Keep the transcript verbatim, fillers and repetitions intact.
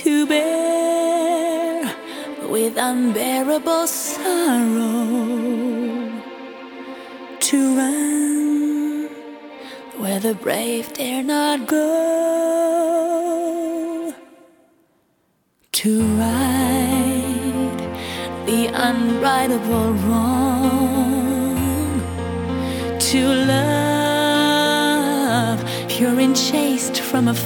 to bear with unbearable sorrow, to run where the brave dare not go, to right the unrightable wrong, to love pure and chaste from afar.